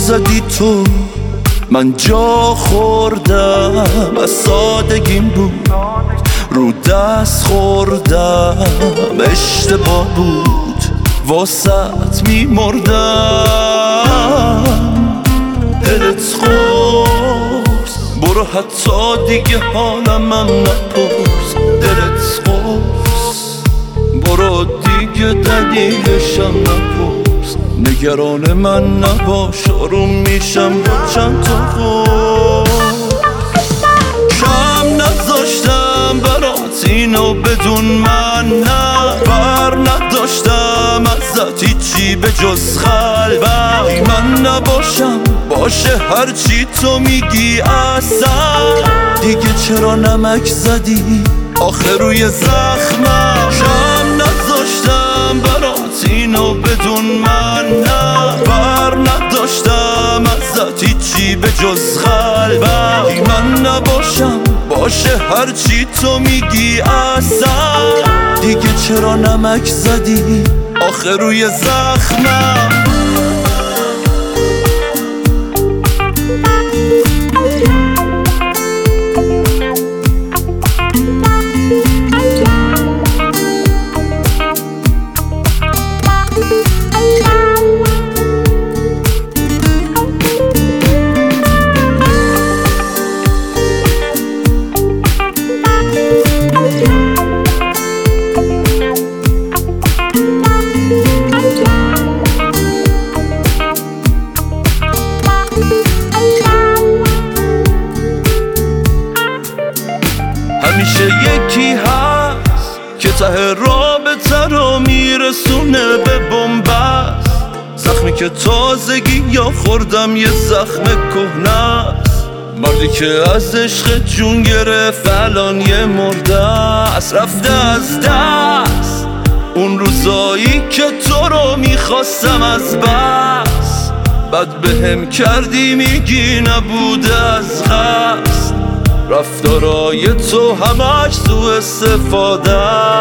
زدی تو، من جا خوردم از سادگیم بود، رو دست خوردم اشتباه بود، واسط میمردم. دلت خورد برو حتی دیگه حالم من نپرس، دلت خورد برو دیگه دلیلشم نپرس، نگران من نباش آروم میشم با چند تا خورد. کم نذاشتم برات اینو بدون من، نه بر نداشتم ازت هیچی به جز قلبم. من نباشم باشه هرچی تو میگی اصلا، دیگه چرا نمک زدی آخه روی زخمم. کم نذاشتم برات اینو بدون من، نه بر نداشتم ازت هیچی به جز قلبم. من نباشم باشه هرچی تو میگی اصلا، دیگه چرا نمک زدی آخه روی زخمم. همیشه یکی هست که ته رابطه رو میرسونه به بنبست، زخمی که تازگی یا خوردم یه زخم کهنه است. مردی که از عشق جون گرفت الان یه مرده است، رفته از دست اون روزایی که تو رو میخواستم از بس. بد بهم کردی میگی نبوده از قصد، رفتارای تو همش سوء استفاده.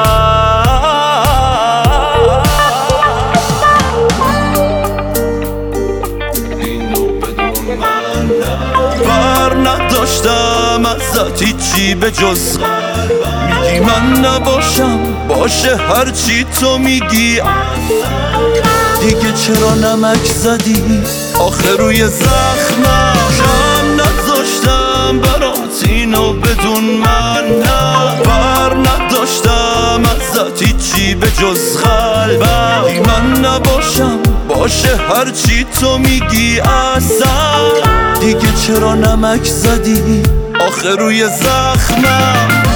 اینو بدون من بر نداشتم ازت هیچی به جز میگی من نباشم باشه هرچی تو میگی، دیگه چرا نمک زدی آخه روی زخمم. کم نذاشتم برات اینو بدون من، نه بر نداشتم ازت هیچی به جز قلبم. من نباشم باشه هرچی تو میگی اصلا، دیگه چرا نمک زدی آخه روی زخمم.